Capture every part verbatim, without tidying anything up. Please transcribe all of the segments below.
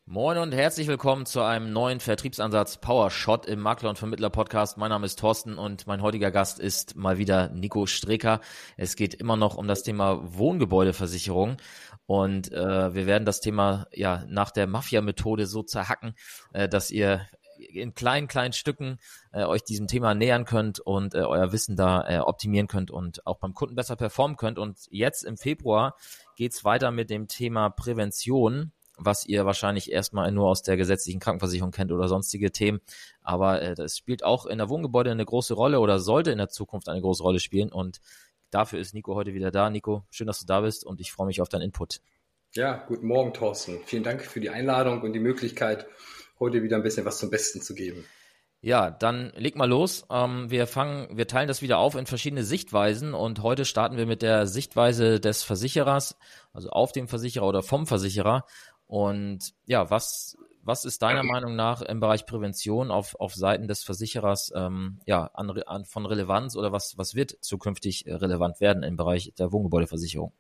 Moin und herzlich willkommen zu einem neuen Vertriebsansatz PowerShot im Makler- und Vermittler-Podcast. Mein Name ist Thorsten und mein heutiger Gast ist mal wieder Nico Streker. Es geht immer noch um das Thema Wohngebäudeversicherung und äh, wir werden das Thema ja nach der Mafia-Methode so zerhacken, äh, dass ihr in kleinen, kleinen Stücken äh, euch diesem Thema nähern könnt und äh, euer Wissen da äh, optimieren könnt und auch beim Kunden besser performen könnt. Und jetzt im Februar geht's weiter mit dem Thema Prävention, was ihr wahrscheinlich erstmal nur aus der gesetzlichen Krankenversicherung kennt oder sonstige Themen. Aber äh, das spielt auch in der Wohngebäude eine große Rolle oder sollte in der Zukunft eine große Rolle spielen. Und dafür ist Nico heute wieder da. Nico, schön, dass du da bist und ich freue mich auf deinen Input. Ja, guten Morgen, Thorsten. Vielen Dank für die Einladung und die Möglichkeit, heute wieder ein bisschen was zum Besten zu geben. Ja, dann leg mal los. Ähm, wir fangen, wir teilen das wieder auf in verschiedene Sichtweisen und heute starten wir mit der Sichtweise des Versicherers, also auf dem Versicherer oder vom Versicherer. Und ja, was was ist deiner Meinung nach im Bereich Prävention auf auf Seiten des Versicherers ähm, ja an, an von Relevanz oder was was wird zukünftig relevant werden im Bereich der Wohngebäudeversicherung?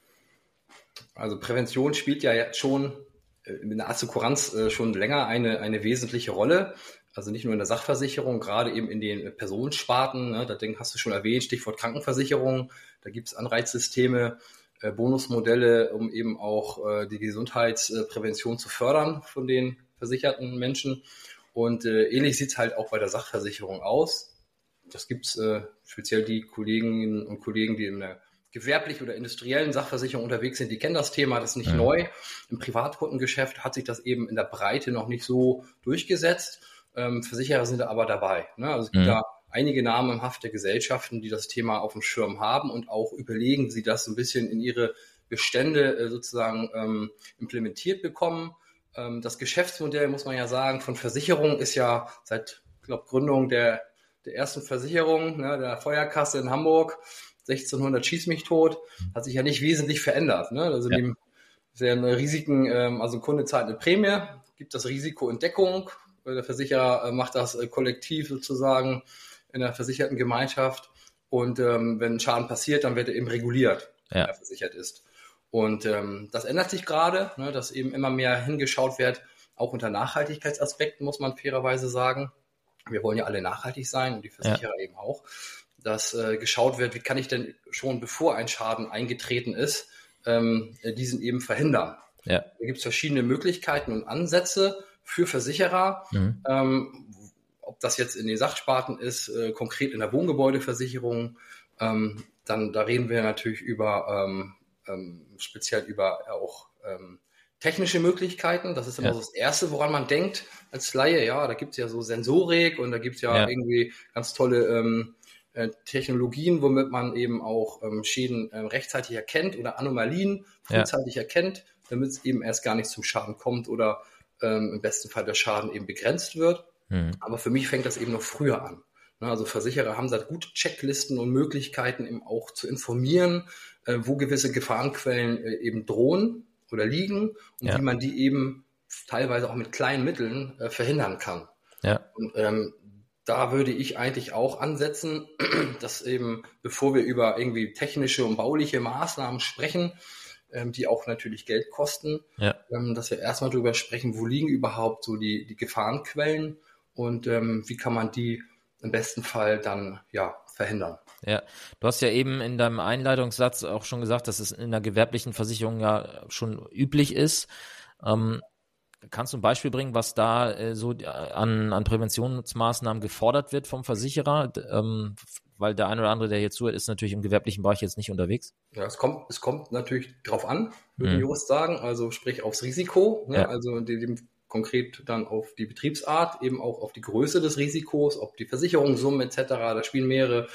Also Prävention spielt ja jetzt schon in der Assekuranz schon länger eine eine wesentliche Rolle. Also nicht nur in der Sachversicherung, gerade eben in den Personensparten. Ne, da hast du schon erwähnt, Stichwort Krankenversicherung. Da gibt es Anreizsysteme, äh, Bonusmodelle, um eben auch äh, die Gesundheitsprävention zu fördern von den versicherten Menschen. Und äh, ähnlich sieht es halt auch bei der Sachversicherung aus. Das gibt es äh, speziell die Kolleginnen und Kollegen, die in der gewerblich oder industriellen Sachversicherung unterwegs sind, die kennen das Thema, das ist nicht mhm. neu. Im Privatkundengeschäft hat sich das eben in der Breite noch nicht so durchgesetzt. Ähm, Versicherer sind da aber dabei. Ne? Also es gibt mhm. da einige namenhafte Gesellschaften, die das Thema auf dem Schirm haben und auch überlegen, sie das ein bisschen in ihre Bestände äh, sozusagen ähm, implementiert bekommen. Ähm, das Geschäftsmodell, muss man ja sagen, von Versicherungen ist ja seit, ich glaube, Gründung der, der ersten Versicherung, ne, der Feuerkasse in Hamburg, sechzehnhundert schieß mich tot, hat sich ja nicht wesentlich verändert. Ne? Also ja. die sehr Risiken, ähm, also ein Kunde zahlt eine Prämie, gibt das Risiko in Deckung. Der Versicherer macht das kollektiv sozusagen in der versicherten Gemeinschaft. Und ähm, wenn ein Schaden passiert, dann wird er eben reguliert, ja. wenn er versichert ist. Und ähm, das ändert sich gerade, ne, dass eben immer mehr hingeschaut wird, auch unter Nachhaltigkeitsaspekten, muss man fairerweise sagen. Wir wollen ja alle nachhaltig sein und die Versicherer ja. eben auch. Dass äh, geschaut wird, wie kann ich denn schon, bevor ein Schaden eingetreten ist, ähm, diesen eben verhindern. Ja. Da gibt es verschiedene Möglichkeiten und Ansätze für Versicherer, mhm. ähm, ob das jetzt in den Sachsparten ist, äh, konkret in der Wohngebäudeversicherung, ähm, dann da reden wir natürlich über ähm, ähm, speziell über auch ähm, technische Möglichkeiten. Das ist immer ja. so das Erste, woran man denkt als Laie. Ja, da gibt es ja so Sensorik und da gibt es ja, ja irgendwie ganz tolle ähm, äh, Technologien, womit man eben auch ähm, Schäden äh, rechtzeitig erkennt oder Anomalien frühzeitig ja. erkennt, damit es eben erst gar nicht zum Schaden kommt oder ähm, im besten Fall der Schaden eben begrenzt wird. Mhm. Aber für mich fängt das eben noch früher an. Ne, also Versicherer haben da gute Checklisten und Möglichkeiten eben auch zu informieren, äh, wo gewisse Gefahrenquellen äh, eben drohen oder liegen und ja. wie man die eben teilweise auch mit kleinen Mitteln äh, verhindern kann. Ja. Und ähm, da würde ich eigentlich auch ansetzen, dass eben, bevor wir über irgendwie technische und bauliche Maßnahmen sprechen, ähm, die auch natürlich Geld kosten, ja. ähm, dass wir erstmal darüber sprechen, wo liegen überhaupt so die, die Gefahrenquellen und ähm, wie kann man die im besten Fall dann ja verhindern. Ja, du hast ja eben in deinem Einleitungssatz auch schon gesagt, dass es in der gewerblichen Versicherung ja schon üblich ist. Ähm, Kannst du ein Beispiel bringen, was da äh, so an, an Präventionsmaßnahmen gefordert wird vom Versicherer? Ähm, weil der eine oder andere, der hier zuhört, ist natürlich im gewerblichen Bereich jetzt nicht unterwegs. Ja, es kommt, es kommt natürlich drauf an, würde hm. Jurist sagen, also sprich aufs Risiko, ne? Ja. Also dem, konkret dann auf die Betriebsart, eben auch auf die Größe des Risikos, ob die Versicherungssumme et cetera. Da spielen mehrere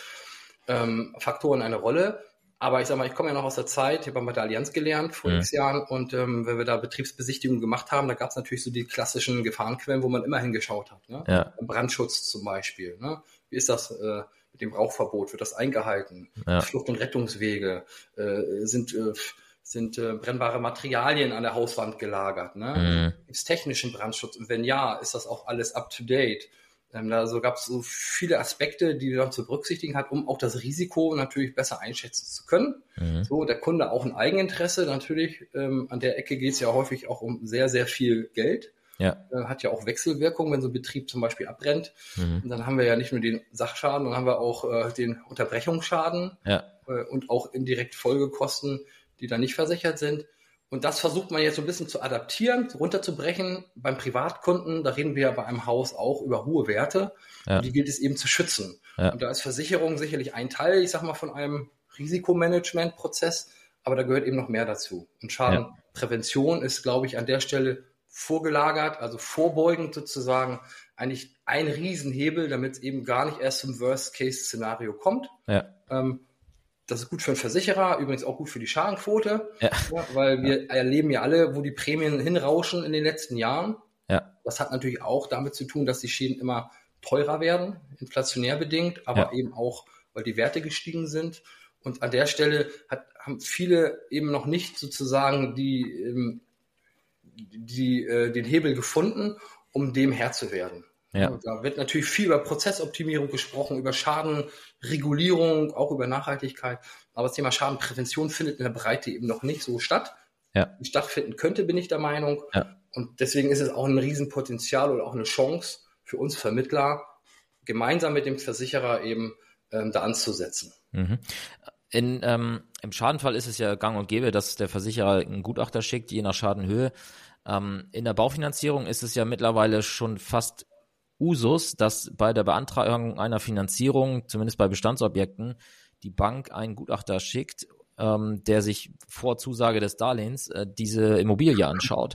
ähm, Faktoren eine Rolle. Aber ich sag mal, ich komme ja noch aus der Zeit, ich habe bei der Allianz gelernt vor mhm. x Jahren und ähm, wenn wir da Betriebsbesichtigungen gemacht haben, da gab es natürlich so die klassischen Gefahrenquellen, wo man immer hingeschaut hat. Ne? Ja. Brandschutz zum Beispiel. Ne? Wie ist das äh, mit dem Rauchverbot? Wird das eingehalten? Ja. Flucht- und Rettungswege? Äh, sind äh, sind äh, brennbare Materialien an der Hauswand gelagert? Ne? Mhm. Gibt es technischen Brandschutz? Und wenn ja, ist das auch alles up to date? Ähm, da so gab es so viele Aspekte, die man zu berücksichtigen hat, um auch das Risiko natürlich besser einschätzen zu können. Mhm. So, der Kunde auch ein Eigeninteresse. Natürlich, ähm, an der Ecke geht es ja häufig auch um sehr, sehr viel Geld. Ja. Äh, hat ja auch Wechselwirkung, wenn so ein Betrieb zum Beispiel abbrennt. Mhm. Und dann haben wir ja nicht nur den Sachschaden, dann haben wir auch äh, den Unterbrechungsschaden ja. äh, und auch indirekt Folgekosten, die da nicht versichert sind. Und das versucht man jetzt so ein bisschen zu adaptieren, runterzubrechen. Beim Privatkunden, da reden wir ja bei einem Haus auch über hohe Werte. Ja. Und die gilt es eben zu schützen. Ja. Und da ist Versicherung sicherlich ein Teil, ich sag mal, von einem Risikomanagementprozess. Aber da gehört eben noch mehr dazu. Und Schadenprävention ja. ist, glaube ich, an der Stelle vorgelagert, also vorbeugend sozusagen, eigentlich ein Riesenhebel, damit es eben gar nicht erst zum Worst-Case-Szenario kommt. Ja. Ähm, Das ist gut für den Versicherer, übrigens auch gut für die Schadenquote, ja. Ja, weil wir ja. erleben ja alle, wo die Prämien hinrauschen in den letzten Jahren. Ja. Das hat natürlich auch damit zu tun, dass die Schäden immer teurer werden, inflationär bedingt, aber ja. eben auch, weil die Werte gestiegen sind. Und an der Stelle hat, haben viele eben noch nicht sozusagen die, die, äh, den Hebel gefunden, um dem Herr zu werden. Ja. Da wird natürlich viel über Prozessoptimierung gesprochen, über Schadenregulierung, auch über Nachhaltigkeit. Aber das Thema Schadenprävention findet in der Breite eben noch nicht so statt. Ja. Stattfinden könnte, bin ich der Meinung. Ja. Und deswegen ist es auch ein Riesenpotenzial oder auch eine Chance für uns Vermittler, gemeinsam mit dem Versicherer eben ähm, da anzusetzen. Mhm. In, ähm, im Schadenfall ist es ja gang und gäbe, dass der Versicherer einen Gutachter schickt, je nach Schadenhöhe. Ähm, in der Baufinanzierung ist es ja mittlerweile schon fast Usus, dass bei der Beantragung einer Finanzierung, zumindest bei Bestandsobjekten, die Bank einen Gutachter schickt, ähm, der sich vor Zusage des Darlehens äh, diese Immobilie anschaut.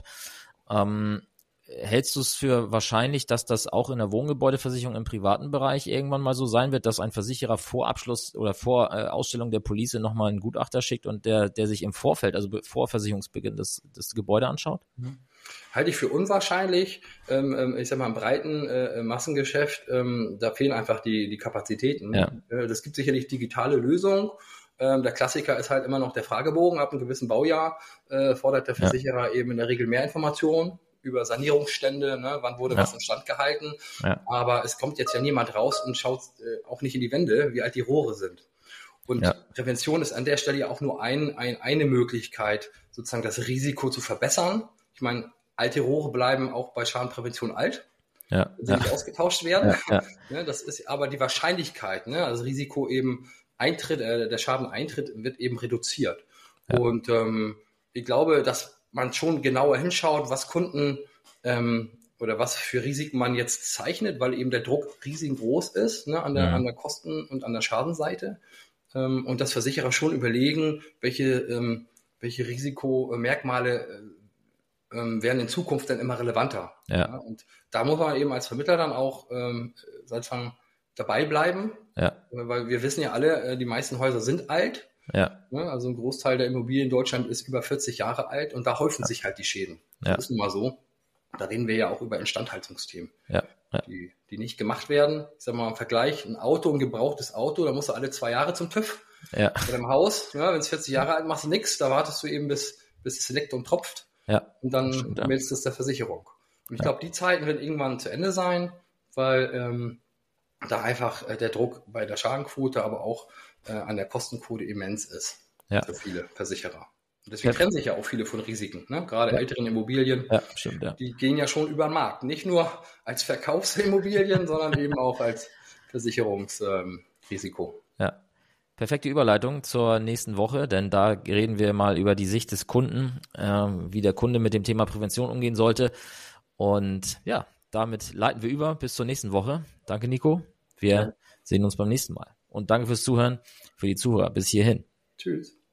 Ähm, hältst du es für wahrscheinlich, dass das auch in der Wohngebäudeversicherung im privaten Bereich irgendwann mal so sein wird, dass ein Versicherer vor Abschluss oder vor äh, Ausstellung der Police nochmal einen Gutachter schickt und der, der sich im Vorfeld, also vor Versicherungsbeginn, das, das Gebäude anschaut? Mhm. Halte ich für unwahrscheinlich. Ähm, ich sag mal, im breiten äh, Massengeschäft, ähm, da fehlen einfach die, die Kapazitäten. Ja. Äh, das gibt sicherlich digitale Lösungen. Ähm, der Klassiker ist halt immer noch der Fragebogen. Ab einem gewissen Baujahr äh, fordert der Versicherer ja. eben in der Regel mehr Informationen über Sanierungsstände, ne? Wann wurde ja. was instand gehalten. Ja. Aber es kommt jetzt ja niemand raus und schaut äh, auch nicht in die Wände, wie alt die Rohre sind. Und ja. Prävention ist an der Stelle ja auch nur ein, ein, eine Möglichkeit, sozusagen das Risiko zu verbessern. Ich meine, alte Rohre bleiben auch bei Schadenprävention alt, ja, wenn sie ja. nicht ausgetauscht werden. Ja, ja. Das ist aber die Wahrscheinlichkeit, ne? Also das Risiko eben Eintritt, äh, der Schaden eintritt, wird eben reduziert. Ja. Und ähm, ich glaube, dass man schon genauer hinschaut, was Kunden ähm, oder was für Risiken man jetzt zeichnet, weil eben der Druck riesengroß ist, ne? an der, ja. an der Kosten- und an der Schadenseite. Ähm, und dass Versicherer schon überlegen, welche, ähm, welche Risikomerkmale äh, werden in Zukunft dann immer relevanter. Ja. Ja, und da muss man eben als Vermittler dann auch ähm, sozusagen dabei bleiben, ja. weil wir wissen ja alle, die meisten Häuser sind alt. Ja. Ja, also ein Großteil der Immobilien in Deutschland ist über vierzig Jahre alt und da häufen ja. sich halt die Schäden. Ja. Das ist nun mal so. Da reden wir ja auch über Instandhaltungsthemen, ja. Ja. Die, die nicht gemacht werden. Ich sag mal im Vergleich, ein Auto, ein gebrauchtes Auto, da musst du alle zwei Jahre zum TÜV. Ja. Oder im Haus, ja, wenn es vierzig Jahre alt machst du nichts, da wartest du eben bis, bis es leckt und tropft. Ja, und dann stimmt, ja. meldest du es der Versicherung. Und ich ja. glaube, die Zeiten werden irgendwann zu Ende sein, weil ähm, da einfach äh, der Druck bei der Schadenquote, aber auch äh, an der Kostenquote immens ist ja. für viele Versicherer. Und deswegen ja. trennen sich ja auch viele von Risiken. Ne? Gerade ja. älteren Immobilien, ja, stimmt, ja. die gehen ja schon über den Markt. Nicht nur als Verkaufsimmobilien, sondern eben auch als Versicherungsrisiko. Ähm, ja. Perfekte Überleitung zur nächsten Woche, denn da reden wir mal über die Sicht des Kunden, äh, wie der Kunde mit dem Thema Prävention umgehen sollte. Und ja, damit leiten wir über bis zur nächsten Woche. Danke, Nico. Wir ja. sehen uns beim nächsten Mal. Und danke fürs Zuhören, für die Zuhörer. Bis hierhin. Tschüss.